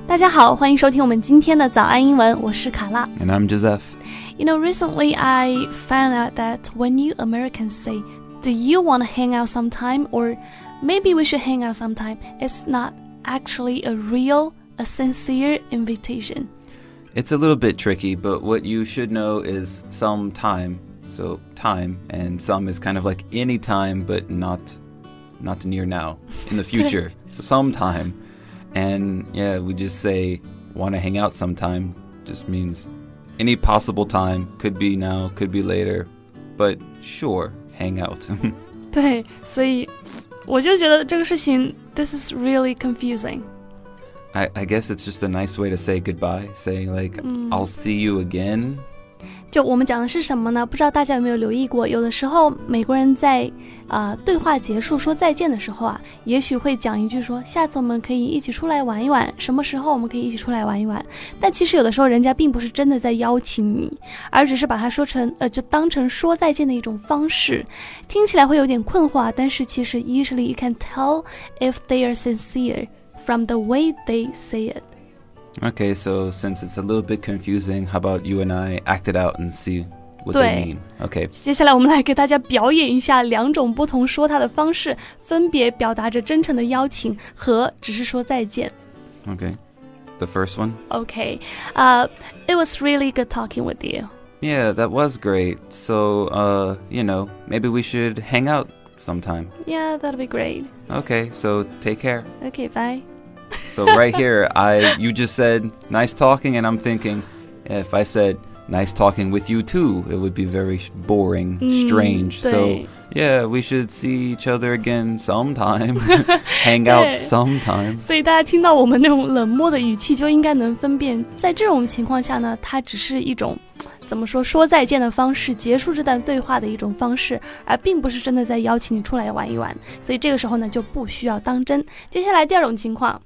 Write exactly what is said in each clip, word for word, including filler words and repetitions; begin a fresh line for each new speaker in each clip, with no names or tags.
大家好，欢迎收听我们今天的早安英文，我是卡拉。
And I'm Joseph.
You know, recently I found out that when you Americans say, do you want to hang out sometime? Or maybe we should hang out sometime. It's not actually a real, a sincere invitation.
It's a little bit tricky, but what you should know is some time. So time, and some is kind of like any time, but not not near now, in the future. So sometime. And yeah, we just say, want to hang out sometime. Just means any possible time. Could be now, could be later. But sure, hang out.
对，所以我就觉得这个事情 this is really confusing.
I, I guess it's just a nice way to say goodbye, saying like, I'll see you again.
就我们讲的是什么呢？不知道大家有没有留意过，有的时候美国人在呃对话结束说再见的时候啊，也许会讲一句说下次我们可以一起出来玩一玩，什么时候我们可以一起出来玩一玩。但其实有的时候人家并不是真的在邀请你，而只是把它说成呃就当成说再见的一种方式，听起来会有点困惑，但是其实 usually you can tell if they are sincere from the way they say it.Okay,
so since it's a little bit confusing, how about you and I act it out and see what they mean? Okay.
接下来我们来给大家表演一下两种不同说它的方式，分别表达着真诚的邀请和只是说再见。
Okay. The first one?
Okay. Uh, it was really good talking with you.
Yeah, that was great. So, uh, you know, maybe we should hang out sometime.
Yeah, that'll be great.
Okay, so take care.
Okay, bye.So
right here, I you just said, nice talking, and I'm thinking, if I said, nice talking with you too, it would be very boring, strange.
Mm,
so, yeah, we should see each other again sometime, hang out sometime.
所以大家听到我们那种冷漠的语气，就应该能分辨，在这种情况下呢，它只是一种怎么说说再见的方式，结束这段对话的一种方式，而并不是真的在邀请你出来玩一玩。所以这个时候呢，就不需要当真。接下来第二种情况。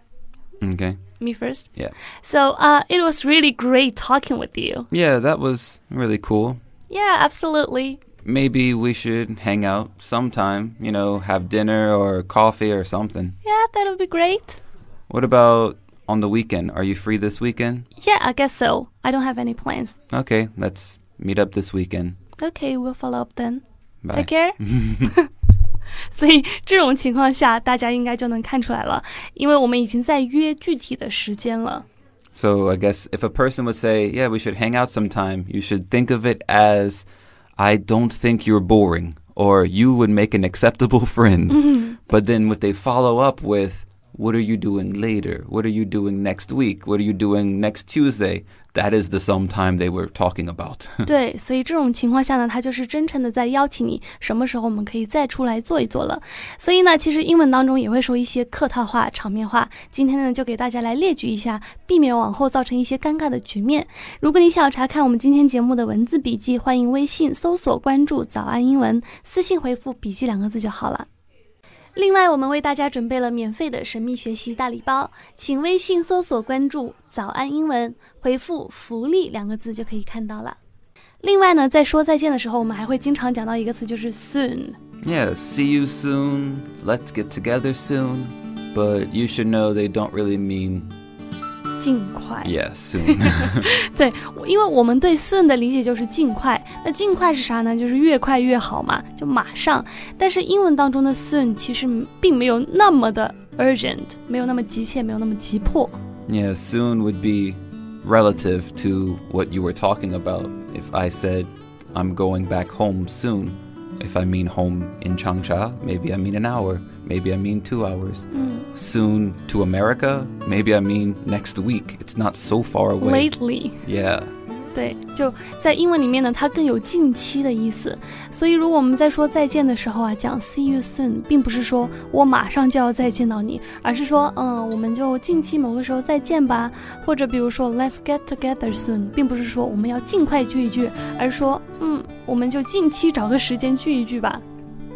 Okay.
Me first?
Yeah.
So, uh, it was really great talking with you.
Yeah, that was really cool.
Yeah, absolutely.
Maybe we should hang out sometime, you know, have dinner or coffee or something.
Yeah, that would be great.
What about on the weekend? Are you free this weekend?
Yeah, I guess so. I don't have any plans.
Okay, let's meet up this weekend.
Okay, we'll follow up then.
Bye.
Take care. 所以这种情况下大家应该就能看出来了，因为我们已经在约具体的时间了。
So I guess if a person would say, yeah, we should hang out sometime, you should think of it as, I don't think you're boring, or you would make an acceptable friend. Mm-hmm. But then if they follow up with, what are you doing later? What are you doing next week? What are you doing next Tuesday? That is the sometime they were talking about.
对，所以这种情况下呢，他就是真诚的在邀请你，什么时候我们可以再出来做一做了。所以呢，其实英文当中也会说一些客套话、场面话。今天呢，就给大家来列举一下，避免往后造成一些尴尬的局面。如果你想要查看我们今天节目的文字笔记，欢迎微信搜索关注早安英文，私信回复笔记两个字就好了。另外，我们为大家准备了免费的神秘学习大礼包，请微信搜索关注早安英文，回复福利两个字就可以看到了。另外呢，在说再见的时候，我们还会经常讲到一个词，就是 soon.
Yeah, see you soon, let's get together soon, but you should know they don't really mean
尽快。
Yeah, soon.
对，因为我们对 soon 的理解就是尽快，那尽快是啥呢？就是越快越好嘛，就马上。但是英文当中的 soon 其实并没有那么的 urgent， 没有那么急切，没有那么急迫。
Yeah, soon would be relative to what you were talking about. If I said, I'm going back home soon, if I mean home in Changsha, maybe I mean an hour, maybe I mean two hours. Mm. Soon to America, maybe I mean next week. It's not so far away.
Lately.
Yeah.
对，就在英文里面呢，它更有近期的意思。所以如果我们在说再见的时候啊，讲 see you soon， 并不是说我马上就要再见到你，而是说嗯，我们就近期某个时候再见吧。或者比如说 let's get together soon， 并不是说我们要尽快聚一聚，而是说嗯，我们就近期找个时间聚一聚吧。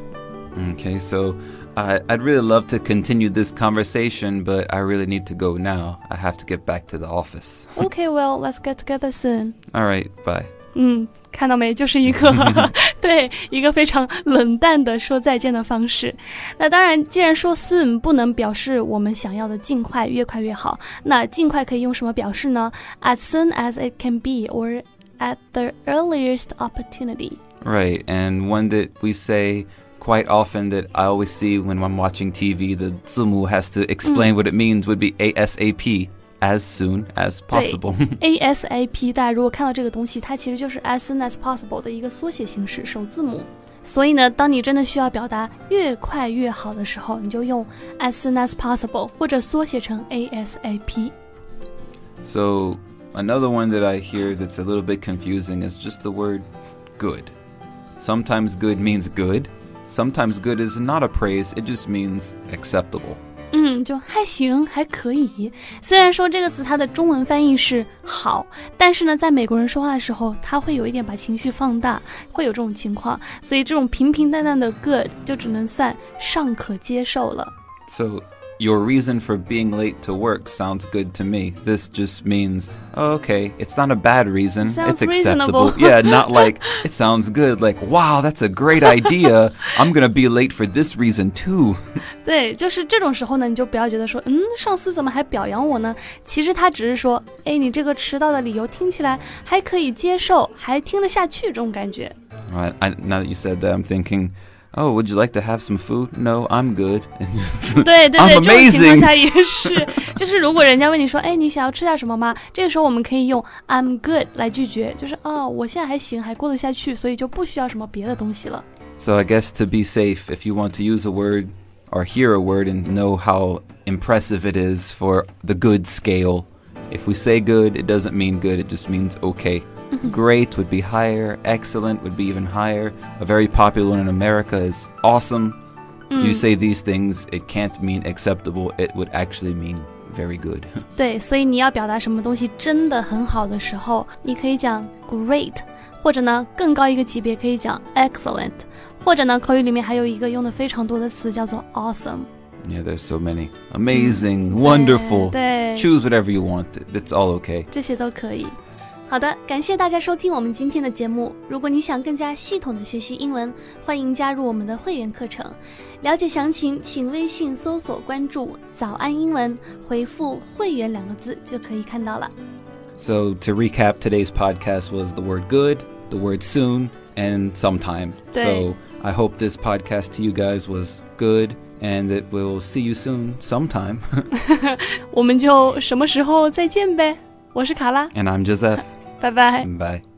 Okay, so I, I'd really love to continue this conversation, but I really need to go now. I have to get back to the office.
Okay, well, let's get together soon.
All right, bye.
嗯， 看到没，就是一个对一个非常冷淡的说再见的方式。那当然既然说 soon 不能表示我们想要的尽快，越快越好，那尽快可以用什么表示呢？ As soon as it can be or at the earliest opportunity.
Right, and one that we say quite often that I always see when I'm watching T V, the Zumu has to explain、嗯、what it means would be ASAP, as soon as possible.
ASAP 大家如果看到这个东西，它其实就是 as soon as possible 的一个缩写形式，首字母。所以呢，当你真的需要表达越快越好的时候，你就用 as soon as possible 或者缩写成 ASAP.
So another one that I hear that's a little bit confusing is just the word good. Sometimes good means good.Sometimes good is not a praise, it just means acceptable.
嗯，就还行，还可以。虽然说这个词它的中文翻译是好，但是呢，在美国人说话的时候，他会有一点把情绪放大，会有这种情况，所以这种平平淡淡的 good 就只能算尚可接受了。
So your reason for being late to work sounds good to me. This just means, oh, okay, it's not a bad reason.
Sounds
it's acceptable.
reasonable.
Yeah, not like, it sounds good. Like, wow, that's a great idea. I'm gonna be late for this reason too.
对，就是这种时候呢，你就不要觉得说，嗯，上司怎么还表扬我呢？其实他只是说，哎，你这个迟到的理由听起来还可以接受，还听得下去，这种感觉。
Right, I, now that you said that, I'm thinking,Oh, would you like to have some food? No, I'm good.
对对对，
I'm
这种情况
amazing.
下也是，就是如果人家问你说，哎，你想要吃点什么吗？这个时候我们可以用 I'm good 来拒绝，就是哦，我现在还行，还过得下去，所以就不需要什么别的东西了。
So I guess to be safe, if you want to use a word or hear a word and know how impressive it is for the good scale, if we say good, it doesn't mean good, it just means okay.Great would be higher, excellent would be even higher. A very popular one in America is awesome. Mm. You say these things, it can't mean acceptable, it would actually mean very good.
对，所以你要表达什么东西真的很好的时候，你可以讲 great， 或者呢更高一个级别可以讲 excellent， 或者呢口语里面还有一个用的非常多的词叫做 awesome。Yeah,
there's so many. Amazing, wonderful.
对，
choose whatever you want. It's all okay.
这些都可以。好的，感谢大家收听我们今天的节目。如果你想更加系统的学习英文，欢迎加入我们的会员课程。了解详情，请微信搜索关注早安英文，回复会员两个字就可以看到了。
So to recap, today's podcast was the word good, the word soon, and sometime. So I hope this podcast to you guys was good, and that we'll see you soon sometime.
我们就什么时候再见呗。我是卡拉
And I'm Joseph.
Bye bye.
Bye.